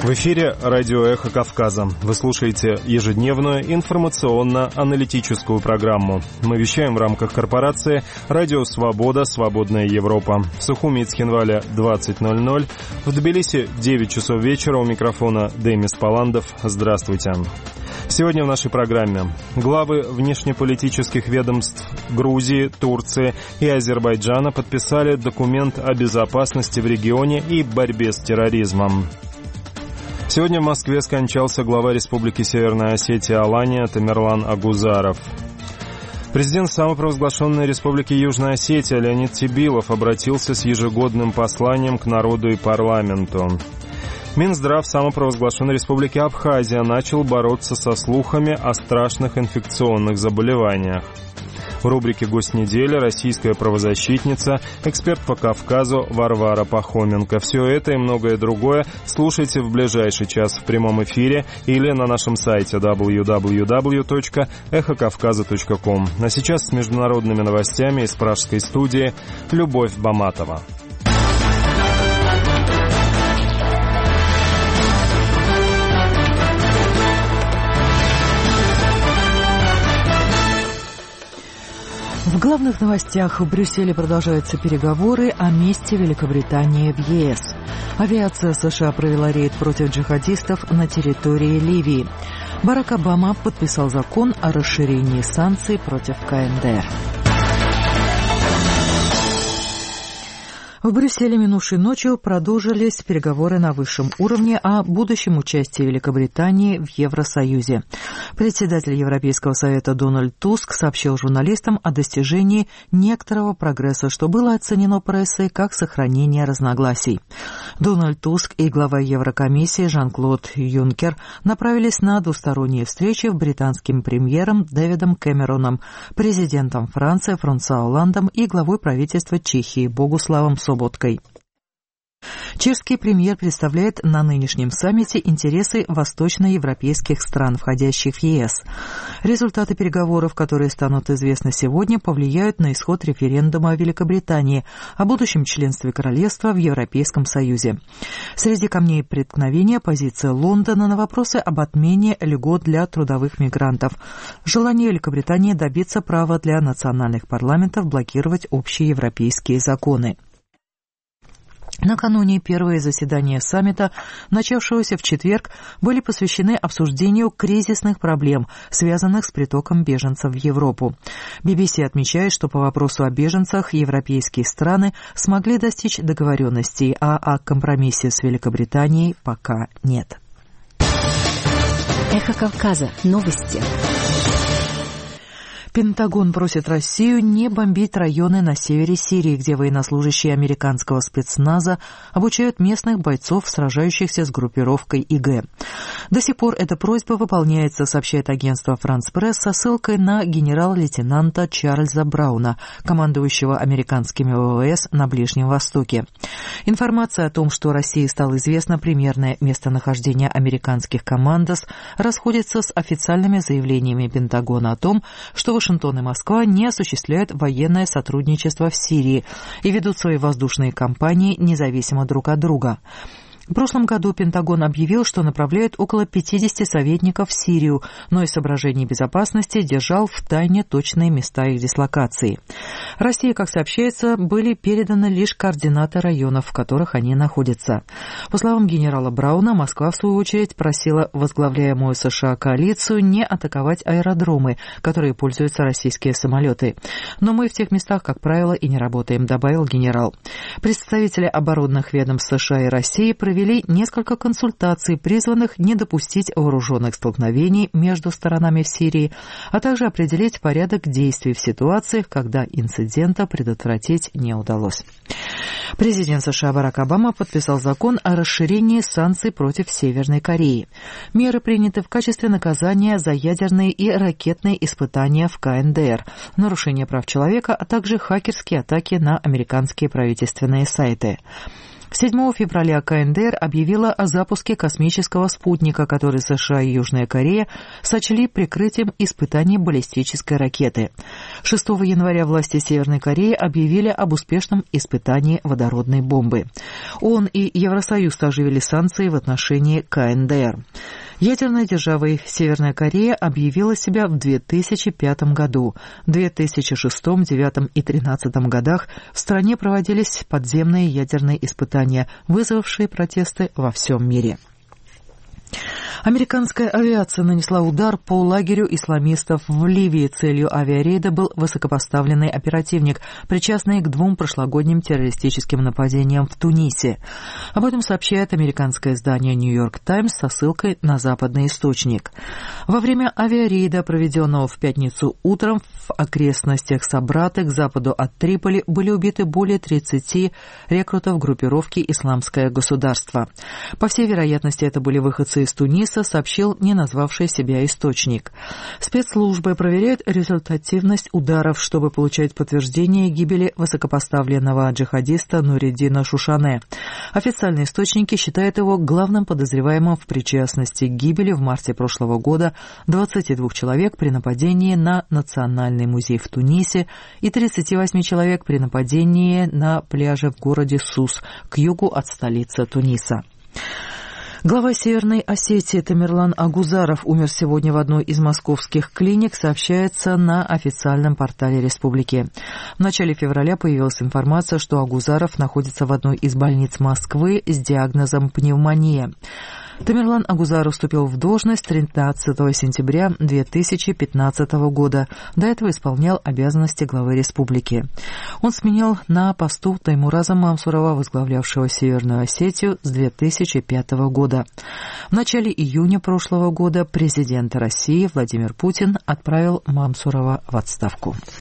В эфире радио «Эхо Кавказа». Вы слушаете ежедневную информационно-аналитическую программу. Мы вещаем в рамках корпорации «Радио Свобода. Свободная Европа». В Сухуми и Цхинвале 20:00. В Тбилиси 9 часов вечера. У микрофона Демис Паландов. Здравствуйте. Сегодня в нашей программе главы внешнеполитических ведомств Грузии, Турции и Азербайджана подписали документ о безопасности в регионе и борьбе с терроризмом. Сегодня в Москве скончался глава Республики Северная Осетия Алания Тамерлан Агузаров. Президент самопровозглашенной Республики Южная Осетия Леонид Тибилов обратился с ежегодным посланием к народу и парламенту. Минздрав самопровозглашенной Республики Абхазия начал бороться со слухами о страшных инфекционных заболеваниях. В рубрике «Госнедели» российская правозащитница, эксперт по Кавказу Варвара Пахоменко. Все это и многое другое слушайте в ближайший час в прямом эфире или на нашем сайте www.эхокавказа.ком. А сейчас с международными новостями из пражской студии Любовь Баматова. В главных новостях: в Брюсселе продолжаются переговоры о месте Великобритании в ЕС. Авиация США провела рейд против джихадистов на территории Ливии. Барак Обама подписал закон о расширении санкций против КНДР. В Брюсселе минувшей ночью продолжились переговоры на высшем уровне о будущем участии Великобритании в Евросоюзе. Председатель Европейского совета Дональд Туск сообщил журналистам о достижении некоторого прогресса, что было оценено прессой как сохранение разногласий. Дональд Туск и глава Еврокомиссии Жан-Клод Юнкер направились на двусторонние встречи с британским премьером Дэвидом Кэмероном, президентом Франции Франсуа Олландом и главой правительства Чехии Богуславом Соботкой. Чешский премьер представляет на нынешнем саммите интересы восточноевропейских стран, входящих в ЕС. Результаты переговоров, которые станут известны сегодня, повлияют на исход референдума в Великобритании о будущем членстве королевства в Европейском Союзе. Среди камней преткновения позиция Лондона на вопросы об отмене льгот для трудовых мигрантов, желание Великобритании добиться права для национальных парламентов блокировать общие европейские законы. Накануне первые заседания саммита, начавшегося в четверг, были посвящены обсуждению кризисных проблем, связанных с притоком беженцев в Европу. BBC отмечает, что по вопросу о беженцах европейские страны смогли достичь договоренностей, а о компромиссе с Великобританией пока нет. Эхо Кавказа. Новости. Пентагон просит Россию не бомбить районы на севере Сирии, где военнослужащие американского спецназа обучают местных бойцов, сражающихся с группировкой ИГ. До сих пор эта просьба выполняется, сообщает агентство «Франс Пресс» со ссылкой на генерал-лейтенанта Чарльза Брауна, командующего американскими ВВС на Ближнем Востоке. Информация о том, что России стало известно примерное местонахождение американских командос, расходится с официальными заявлениями Пентагона о том, что Вашингтон и Москва не осуществляют военное сотрудничество в Сирии и ведут свои воздушные кампании независимо друг от друга. В прошлом году Пентагон объявил, что направляет около 50 советников в Сирию, но из соображений безопасности держал в тайне точные места их дислокации. России, как сообщается, были переданы лишь координаты районов, в которых они находятся. По словам генерала Брауна, Москва, в свою очередь, просила возглавляемую США коалицию не атаковать аэродромы, которые пользуются российские самолеты. Но мы в тех местах, как правило, и не работаем, добавил генерал. Представители оборонных ведомств США и России провели несколько консультаций, призванных не допустить вооруженных столкновений между сторонами в Сирии, а также определить порядок действий в ситуациях, когда инцидента предотвратить не удалось. Президент США Барак Обама подписал закон о расширении санкций против Северной Кореи. Меры приняты в качестве наказания за ядерные и ракетные испытания в КНДР, нарушение прав человека, а также хакерские атаки на американские правительственные сайты. 7 февраля КНДР объявила о запуске космического спутника, который США и Южная Корея сочли прикрытием испытаний баллистической ракеты. 6 января власти Северной Кореи объявили об успешном испытании водородной бомбы. ООН и Евросоюз также ввели санкции в отношении КНДР. Ядерной державой Северная Корея объявила себя в 2005 году. В 2006, 2009 и 2013 годах в стране проводились подземные ядерные испытания, вызвавшие протесты во всем мире. Американская авиация нанесла удар по лагерю исламистов в Ливии. Целью авиарейда был высокопоставленный оперативник, причастный к 2 прошлогодним террористическим нападениям в Тунисе. Об этом сообщает американское издание «Нью-Йорк Таймс» со ссылкой на западный источник. Во время авиарейда, проведенного в пятницу утром в окрестностях Сабраты к западу от Триполи, были убиты более 30 рекрутов группировки «Исламское государство». По всей вероятности, это были выходцы из Туниса, сообщил не назвавший себя источник. Спецслужбы проверяют результативность ударов, чтобы получать подтверждение гибели высокопоставленного джихадиста Нуриддина Шушане. Официальные источники считают его главным подозреваемым в причастности к гибели в марте прошлого года 22 человек при нападении на Национальный музей в Тунисе и 38 человек при нападении на пляже в городе Сус к югу от столицы Туниса. Глава Северной Осетии Тамерлан Агузаров умер сегодня в одной из московских клиник, сообщается на официальном портале республики. В начале февраля появилась информация, что Агузаров находится в одной из больниц Москвы с диагнозом пневмония. Тамерлан Агузаров вступил в должность 13 сентября 2015 года. До этого исполнял обязанности главы республики. Он сменял на посту Таймураза Мамсурова, возглавлявшего Северную Осетию с 2005 года. В начале июня прошлого года президент России Владимир Путин отправил Мамсурова в отставку.